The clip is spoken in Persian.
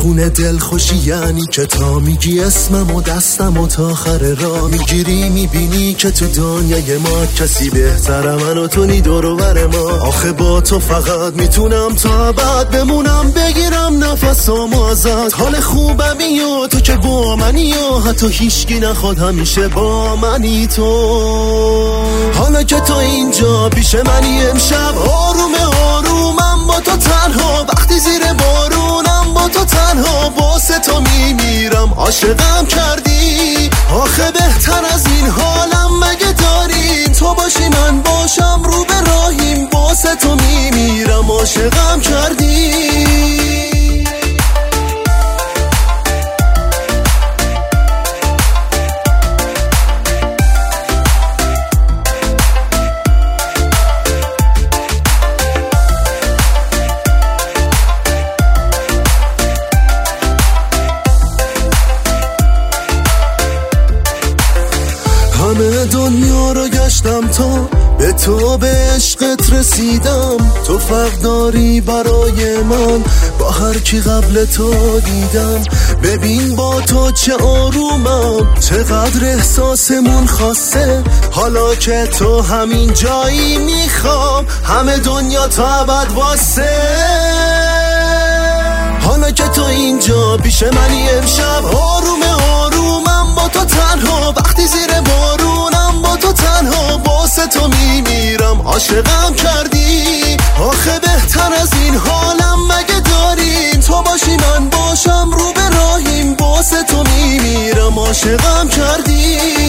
خونه دل خوشی یعنی که تا میگی اسمم و دستم و تا آخر راه میگیری میبینی که تو دنیای ما کسی بهتره من و تو نی دور و بر ما. آخه با تو فقط میتونم تا ابد بمونم بگیرم نفسامو ازت. حال خوبمی و تو که با منی و حتی هیچکی نخواد همیشه با منی تو. حالا که تو اینجا پیش منی امشب آرومم با تو تنها. وقتی زیر بارونم با تو تنها واسه تو میمیرم عاشقم کردی. آخه بهتر از این حالم مگه داریم؟ تو باشی من باشم رو به راهیم واسه تو میمیرم عاشقم کردی. همه دنیا رو گشتم تا به تو به عشقت رسیدم. تو فرق داری برای من با هر کی قبل تو دیدم. ببین با تو چه آرومم چقدر احساسمون خاصه. حالا که تو همین جایی میخوام همه دنیا تا ابد واسه. حالا که تو اینجا پیش منی امشب آرومم با تو تنها. وقتی زیر بارونم با تو تنها واسه تو میمیرم عاشقم کردی. آخه بهتر از این حالم مگه داریم؟ تو باشی من باشم رو به راهیم واسه تو میمیرم عاشقم کردی.